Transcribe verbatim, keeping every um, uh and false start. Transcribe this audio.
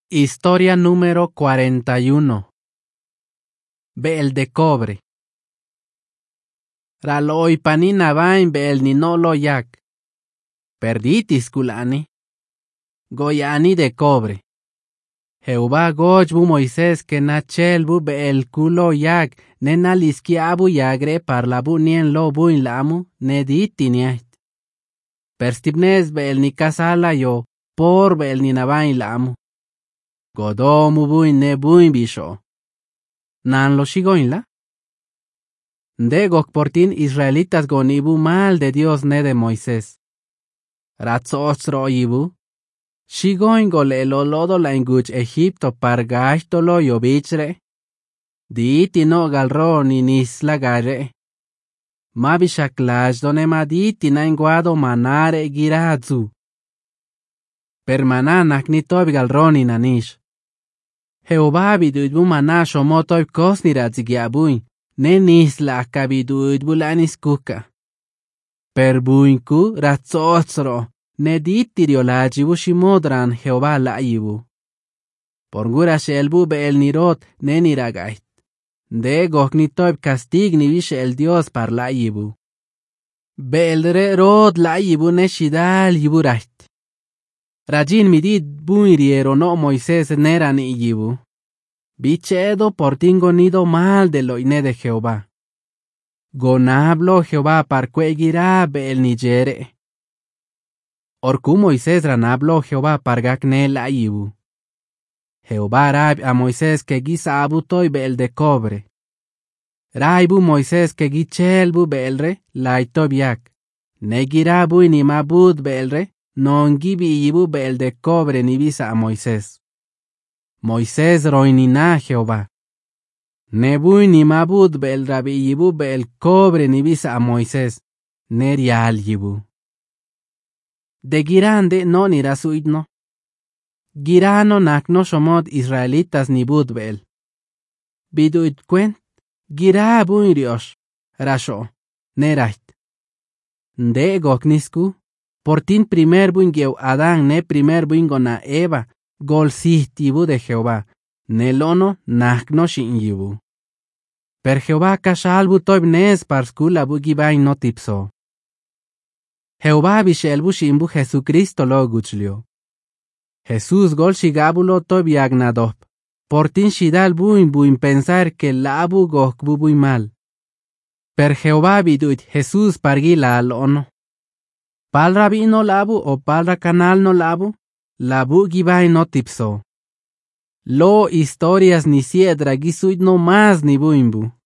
Historia número cuarenta y uno. Beel de cobre. Raloi panina vain beel ni no lo yak. Perditis kulani. Goyani de cobre. Jehová gojbu Moisés que nachelbu beel kulo yak nena liskiabu yagre parlabu nien lo buin lamu nediti niet. Perstibnes beel ni kasala yo por beel ni navain lamu. Godomu buin ne buin bisho. Nan lo shigoinla. De gokportin israelitas gonibu mal de Dios ne de Moisés. Ratzostro ibu. Shigoin golelo lodo la inguch Egipto pargashto lo yobichre. Diti no galro ni nisla gare. Mabishaklash done maditi na inguado manare giradzu. Permananak ni tob galro ni nanish. Jehová biduidbu maná shomotoy kosniradzigiabuin, ne nisla akabiduidbu laniskuka. Perbuinku ratzotzro, ne ditiriolajibu shimodran Jehová laibu. Porgura shelbu beel nirot ne niragait. De gognitoy castigni vishe el Dios par laibu. Beelre rod laibu ne shidal yiburait. Rajin midid buiriero no Moisés neran iyibu. Bichedo portingo nido mal de lo ine de Jehová. Gonablo Jehová parquegira beel nigere. Orcu Moisés ranablo Jehová pargakne la ibu. Jehová rab a Moisés que guisa abutoy beel de cobre. Raibu Moisés que gichelbu beelre laito biak. Negirabu inimabud beelre. Non gibi yibu beel de cobre ni visa a Moisés. Moisés roinina Jehová. Nebui ni mabud beel rabi yibu beel cobre ni visa a Moisés. Nerial yibu. De girande no nira suidno. Girano nakno shomod israelitas ni bud beel. Biduit kwent. Gira buiriosh. Rasho. Nerait. De goknisku. Portin primer buingeu Adán ne primer buingona Eva, gol sihtibu de Jehová, nelono nakno shinyibu. Per Jehová kashalbu toib nes parskula bugibai no tipso. Jehová bishelbu shimbu Jesucristo lo guchlio. Jesús gol shigabulo toib yagnadop. Portin shidal buin buin pensar que labu gokbu buin mal. Per Jehová biduit Jesús pargila al ono. Palra vino labu o palra canal no labu, labu gibai no tipso. Lo historias ni siedra gisuit no más ni buimbu.